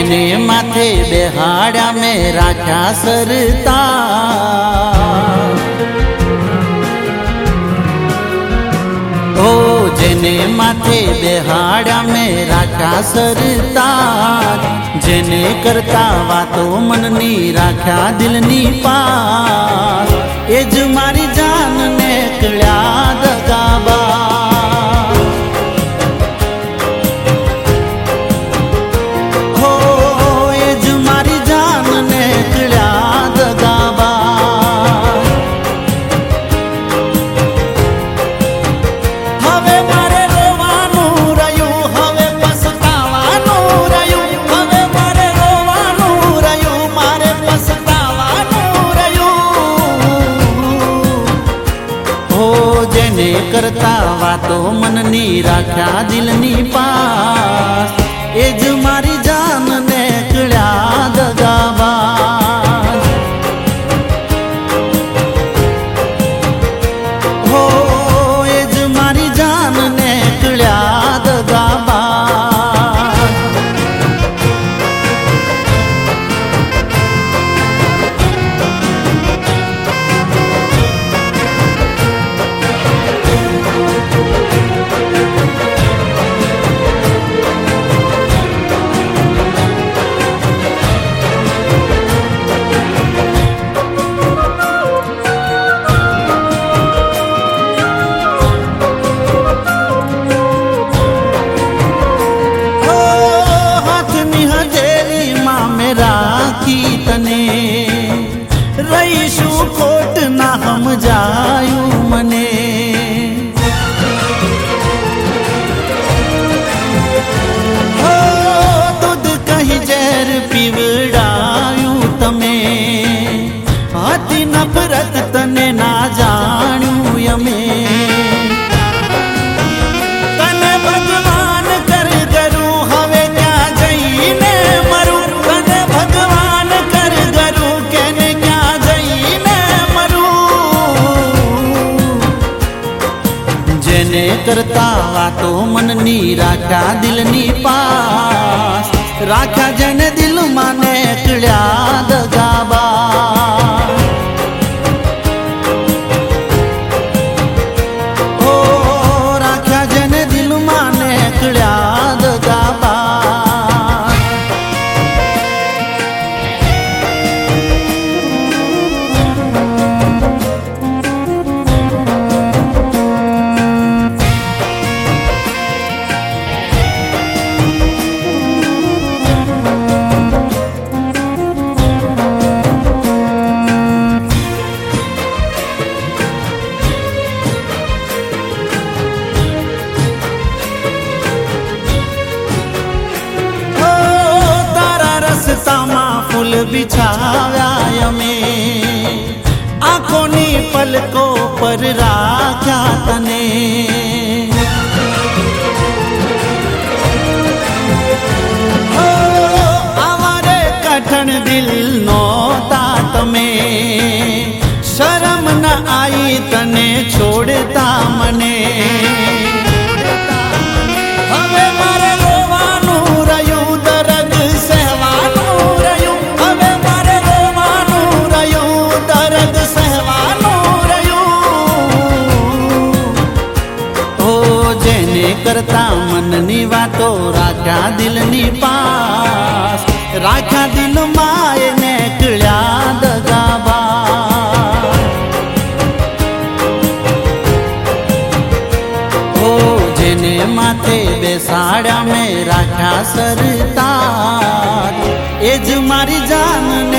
जेने माथे बेहाड़ा में राख्या सरता, ओ जेने माथे बेहाड़ा में राख्या सरता, जेने करता वातो मननी राख्या दिलनी पास, एज मारी जान ने कळ्या दगाबा। हो एज मारी जान ने कळ्या दगाबा। हवे मारे रोवानुं रह्युं, हवे पछतावानुं रह्युं, हवे मारे रोवानुं रह्युं, मारे पछतावानुं रह्युं। हो जेने करता वातो मननी राख्या दिलनी पास, एज मारी जान ने कळ्या दगाबाज। हो एज मारी जान ने कळ्या दगाबाज। राखी तने रहीशु खोट ना हम जायू मने। हो दूध कहीं जहर पीवड़ायू तमे, हाथी नफरत तने ना जाण्यू यमे। तने भगवान कर करूं हवे क्या जईने मरूं, तने भगवान कर करूं केने क्या जईने मरूं। जेने करता वातो मननी राख्या दिलनी पास, राख्या जने दिल माने कळ्या दगाबाज। हो राख्या जने दिल माने कळ्या दगाबाज। फूल बिछाव्या यमे, आँखोनी पलकों पर राख्या तने। हो आवारे कठण दिल नोता तमे, शरम न आई तने छोड़ता मने। हवे मारे रोवानुं रह्युं, दर्द सहवानुं रह्युं, हवे मारे रोवानुं रह्युं, दर्द सहवानुं रह्युं। ओ जेने करता मननी वातो राख्या दिलनी पास, राख्या दिल माए ने कळ्या दगाबाज। हो जेने माथे बेसाड़ा में राख्या सरता, एज मारी जान